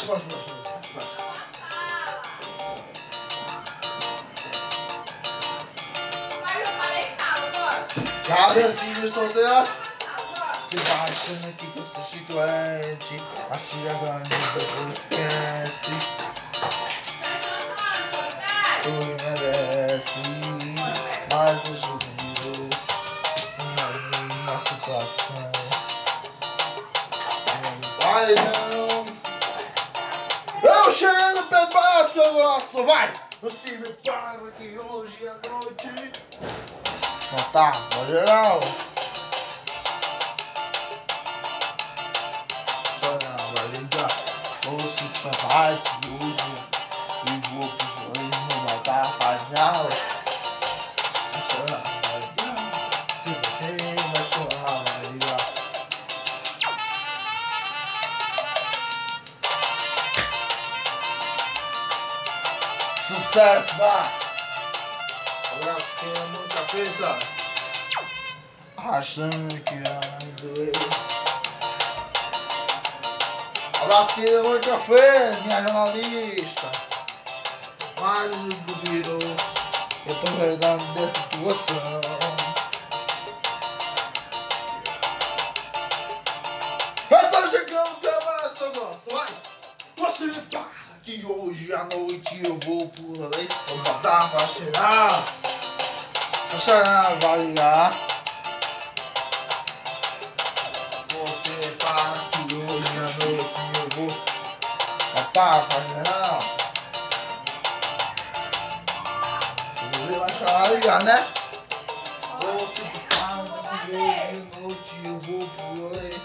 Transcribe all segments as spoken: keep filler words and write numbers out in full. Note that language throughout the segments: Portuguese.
baixa, baixa, baixa. Mas eu falei calma. Cabecinhas solteiras. Se vai achando aqui que eu sou chiclete. Achei agora depois esquece. Tu merece. Mas hoje virou na minha situação. Vai não. Eu chego pé baixo, eu gosto. Vai. Não se me para que hoje à noite. Não tá, no geral. Vai ligar, ouço pra mais que hoje e vou pro rolê, não vai dar rajal. Vai chorar, vai ligar, se você vai chorar, vai ligar. Sucesso, vai! Olha que é muita fita, achando que vai doer. Abraço, muito fé, minha jornalista. Mas o duvido, eu tô pegando dessa situação. Eu tô chegando pela essa nossa, vai. Você me para que hoje à noite eu vou por ali. Vou botar pra cheirar. Pra cheirar, vai ligar. Você para que hoje à noite eu vou botar pra cheirar. Você vai chorar, ligar, né? Você para que hoje à noite eu vou por ali.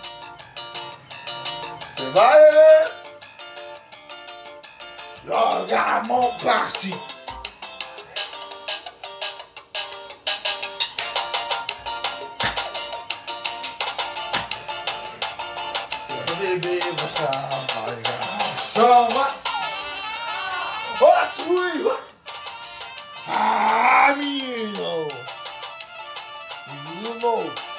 Você vai joga a mão pra cima. Você beber, você vai chama. Ó, sui. Ah, menino. Menino novo.